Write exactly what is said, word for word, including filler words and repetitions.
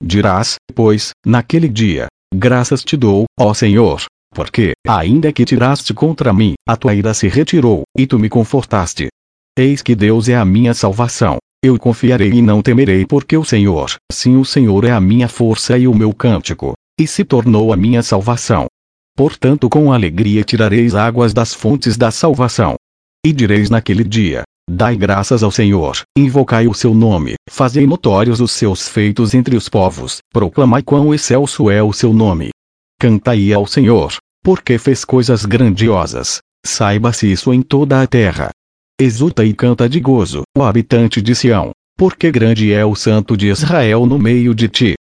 Dirás, pois, naquele dia: graças te dou, ó Senhor, porque, ainda que tiraste contra mim, a tua ira se retirou, e tu me confortaste. Eis que Deus é a minha salvação. Eu confiarei e não temerei, porque o Senhor, sim, o Senhor é a minha força e o meu cântico, e se tornou a minha salvação. Portanto, com alegria tirareis águas das fontes da salvação. E direis naquele dia: dai graças ao Senhor, invocai o seu nome, fazei notórios os seus feitos entre os povos, proclamai quão excelso é o seu nome. Cantai ao Senhor, porque fez coisas grandiosas, saiba-se isso em toda a terra. Exulta e canta de gozo, ó habitante de Sião, porque grande é o Santo de Israel no meio de ti.